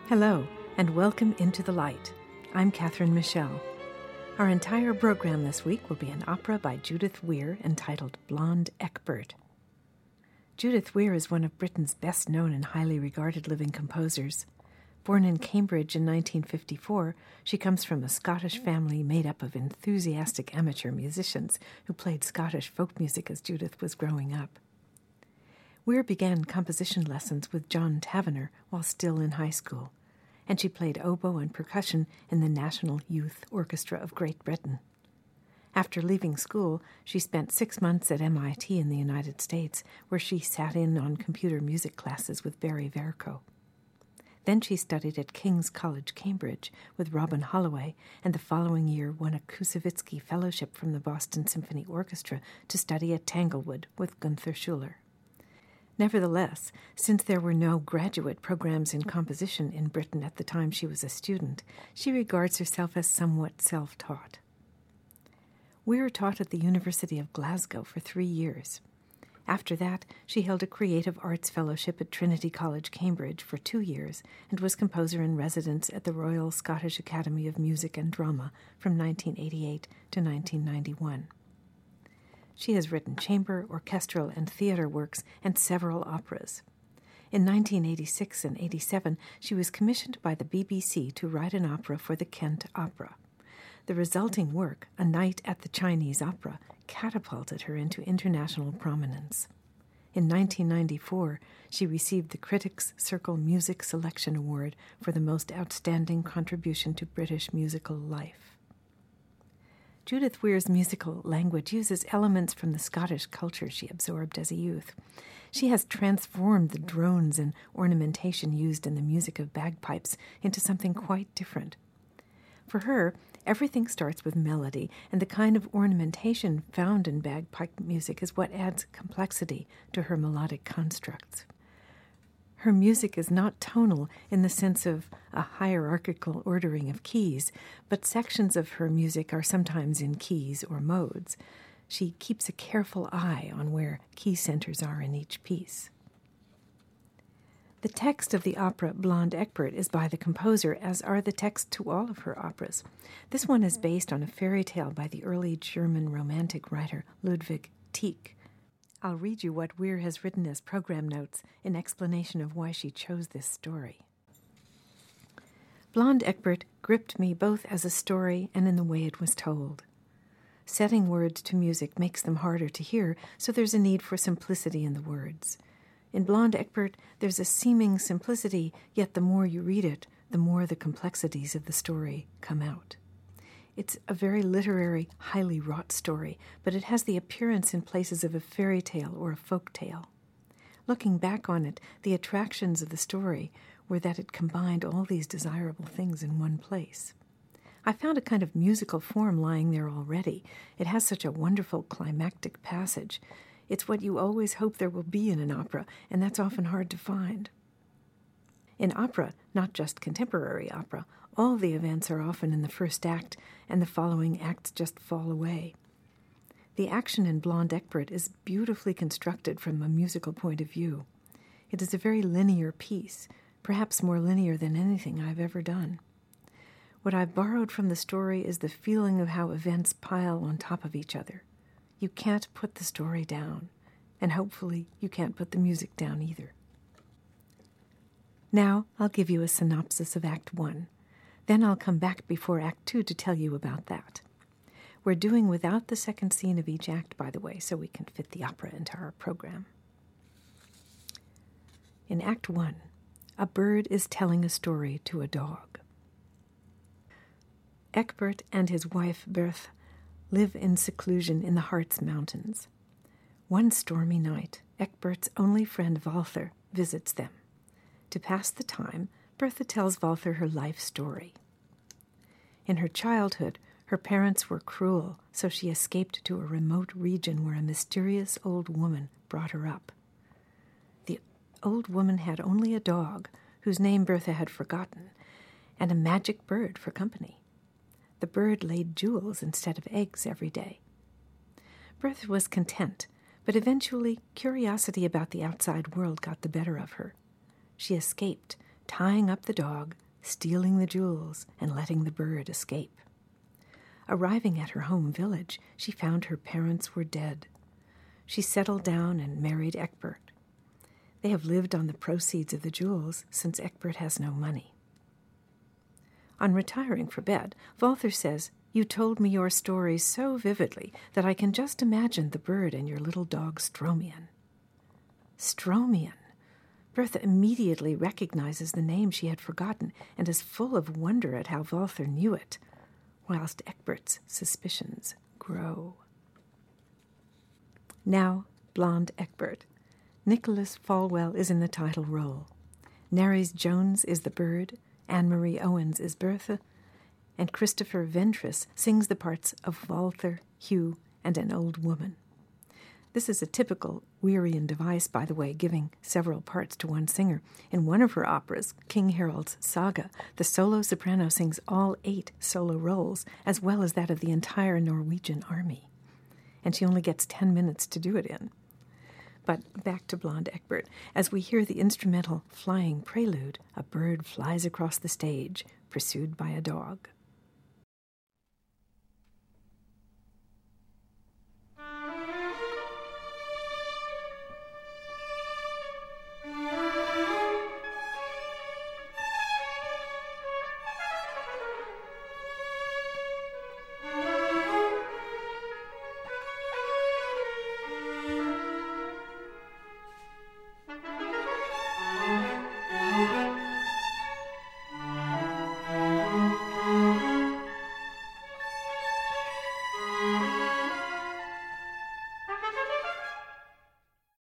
Hello, and welcome into the light. I'm Catherine Michelle. Our entire program this week will be an opera by Judith Weir entitled Blonde Eckbert. Judith Weir is one of Britain's best-known and highly regarded living composers. Born in Cambridge in 1954, she comes from a Scottish family made up of enthusiastic amateur musicians who played Scottish folk music as Judith was growing up. Weir began composition lessons with John Tavener while still in high school, and she played oboe and percussion in the National Youth Orchestra of Great Britain. After leaving school, she spent 6 months at MIT in the United States, where she sat in on computer music classes with Barry Vercoe. Then she studied at King's College, Cambridge, with Robin Holloway, and the following year won a Koussevitzky Fellowship from the Boston Symphony Orchestra to study at Tanglewood with Gunther Schuller. Nevertheless, since there were no graduate programs in composition in Britain at the time she was a student, she regards herself as somewhat self-taught. Weir taught at the University of Glasgow for 3 years. After that, she held a Creative Arts Fellowship at Trinity College, Cambridge for 2 years and was composer in residence at the Royal Scottish Academy of Music and Drama from 1988 to 1991. She has written chamber, orchestral, and theater works and several operas. In 1986 and 87, she was commissioned by the BBC to write an opera for the Kent Opera. The resulting work, A Night at the Chinese Opera, catapulted her into international prominence. In 1994, she received the Critics' Circle Music Selection Award for the most outstanding contribution to British musical life. Judith Weir's musical language uses elements from the Scottish culture she absorbed as a youth. She has transformed the drones and ornamentation used in the music of bagpipes into something quite different. For her, everything starts with melody, and the kind of ornamentation found in bagpipe music is what adds complexity to her melodic constructs. Her music is not tonal in the sense of a hierarchical ordering of keys, but sections of her music are sometimes in keys or modes. She keeps a careful eye on where key centers are in each piece. The text of the opera Blonde Eckbert is by the composer, as are the texts to all of her operas. This one is based on a fairy tale by the early German Romantic writer Ludwig Tieck. I'll read you what Weir has written as program notes in explanation of why she chose this story. Blonde Eckbert gripped me both as a story and in the way it was told. Setting words to music makes them harder to hear, so there's a need for simplicity in the words. In Blonde Eckbert, there's a seeming simplicity, yet the more you read it, the more the complexities of the story come out. It's a very literary, highly wrought story, but it has the appearance in places of a fairy tale or a folk tale. Looking back on it, the attractions of the story were that it combined all these desirable things in one place. I found a kind of musical form lying there already. It has such a wonderful climactic passage. It's what you always hope there will be in an opera, and that's often hard to find. In opera, not just contemporary opera, all the events are often in the first act, and the following acts just fall away. The action in Blonde Eckbert is beautifully constructed from a musical point of view. It is a very linear piece, perhaps more linear than anything I've ever done. What I've borrowed from the story is the feeling of how events pile on top of each other. You can't put the story down, and hopefully you can't put the music down either. Now I'll give you a synopsis of Act 1. Then I'll come back before Act 2 to tell you about that. We're doing without the second scene of each act, by the way, so we can fit the opera into our program. In Act 1, a bird is telling a story to a dog. Eckbert and his wife Berthe live in seclusion in the Harz Mountains. One stormy night, Eckbert's only friend Walther visits them. To pass the time, Bertha tells Walther her life story. In her childhood, her parents were cruel, so she escaped to a remote region where a mysterious old woman brought her up. The old woman had only a dog, whose name Bertha had forgotten, and a magic bird for company. The bird laid jewels instead of eggs every day. Bertha was content, but eventually curiosity about the outside world got the better of her. She escaped tying up the dog, stealing the jewels, and letting the bird escape. Arriving at her home village, she found her parents were dead. She settled down and married Egbert. They have lived on the proceeds of the jewels since Egbert has no money. On retiring for bed, Walther says, "You told me your story so vividly that I can just imagine the bird and your little dog Stromian." Stromian! Bertha immediately recognizes the name she had forgotten and is full of wonder at how Walther knew it, whilst Egbert's suspicions grow. Now, Blonde Egbert. Nicholas Falwell is in the title role. Nerys Jones is the bird, Anne-Marie Owens is Bertha, and Christopher Ventris sings the parts of Walther, Hugh, and an old woman. This is a typical Wieryan device, by the way, giving several parts to one singer. In one of her operas, King Harold's Saga, the solo soprano sings all 8 solo roles, as well as that of the entire Norwegian army. And she only gets 10 minutes to do it in. But back to Blonde Egbert. As we hear the instrumental flying prelude, a bird flies across the stage, pursued by a dog.